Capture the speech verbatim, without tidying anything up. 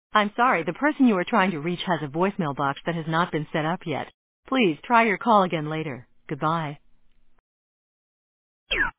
I'm sorry, the person you are trying to reach has a voicemail box that has not been set up yet. Please try your call again later. Goodbye.